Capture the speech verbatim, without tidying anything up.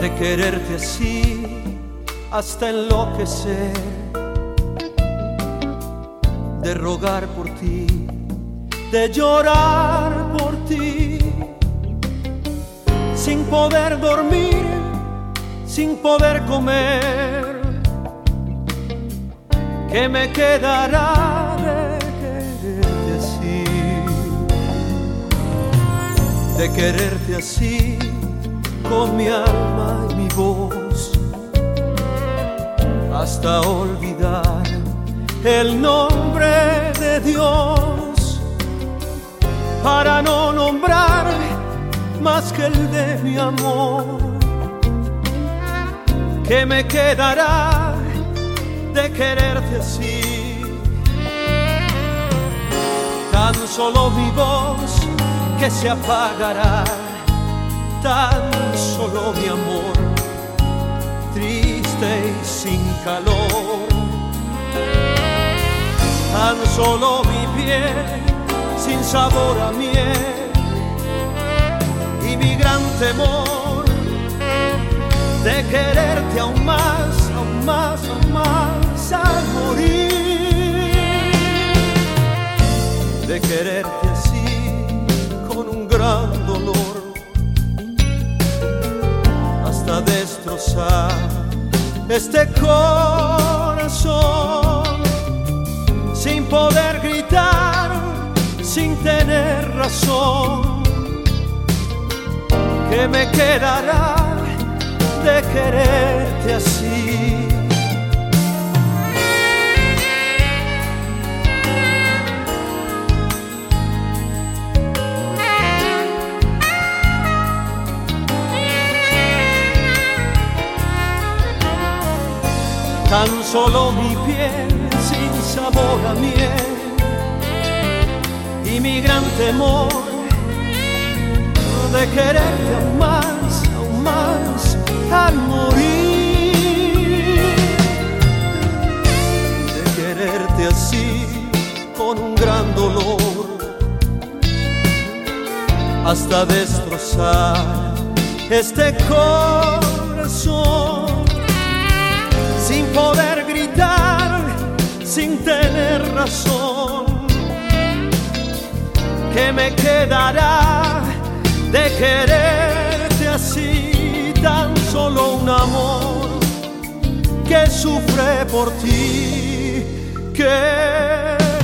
de quererte así hasta enloquecer, de rogar por ti, de llorar por ti, sin poder dormir, sin poder comer. ¿Qué me quedará de quererte así? De quererte así, con mi alma y mi voz, hasta olvidar el nombre de Dios, para no nombrar más que el de mi amor. ¿Qué me quedará de quererte así? Tan solo mi voz que se apagará, tan solo mi amor, triste y sin calor. Tan solo mi piel sin sabor a miel, y mi gran temor de quererte aún más, aún más, aún más al morir. De quererte así con un gran dolor, hasta destrozar este corazón, sin poder gritar, sin tener razón. ¿Qué me quedará de quererte así? Tan solo mi piel sin sabor a miel, y mi gran temor de quererte aún más, aún más al morir. De quererte así con un gran dolor, hasta destrozar este corazón, sin poder gritar, sin tener razón. ¿Qué me quedará de quererte así? Tan solo un amor que sufre por ti, que